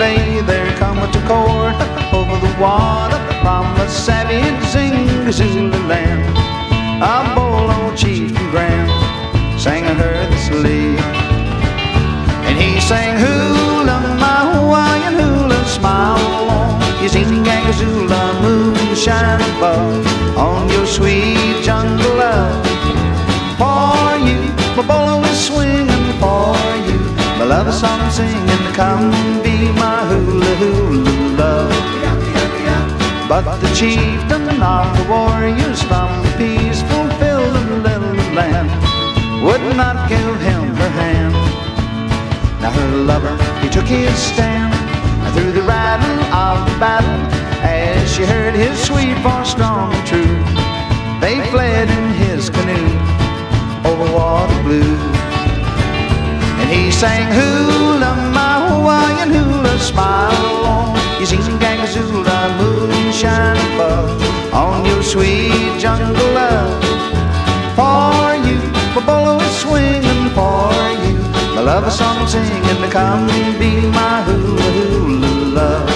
play, there cometh to court over the water from a savage Zingazula land. A bold old chieftain grand sang a her this lay, and he sang hula my Hawaiian hula, smile on you Zingazula, moonshine above on your sweet jungle love. For you, my bolo is swinging, for you, my love song I'm singing, come be my hula hula love. But the chieftain of the warriors from the peaceful filled little land would not give him her hand. Now her lover, he took his stand through the rattle of the battle as she heard his sweet voice strong and true. They fled in his canoe over water blue, and he sang hula my Hawaiian hula, smile on you Zingazula, moonshine above on your sweet jungle love. For you, my bolo is swinging, for you, my love a song I'm singing, come be my hula hula love.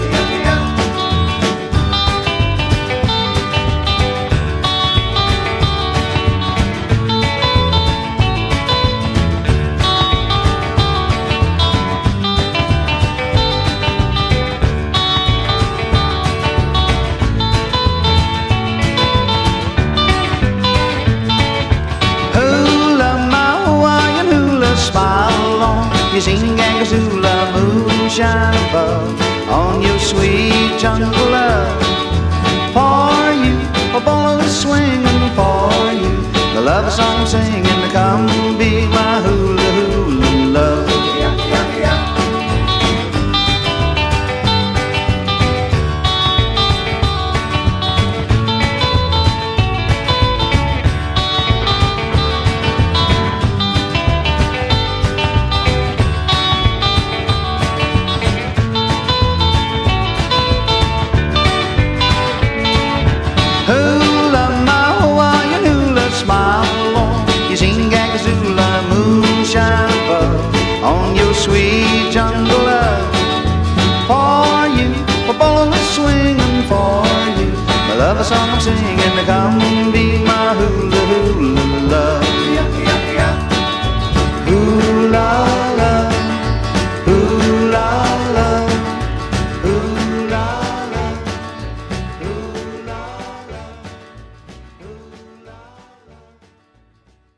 Smile on you Zingazula, moonshine above on your sweet jungle love. For you, a bolo is swinging, for you, the love song I'm singing, come be my hula hula love. Hula my Hawaiian hula, smile on you Zingazula, moonshine above on your sweet jungle love. For you, my bolo is swinging, for you, my love song I'm singing, come be my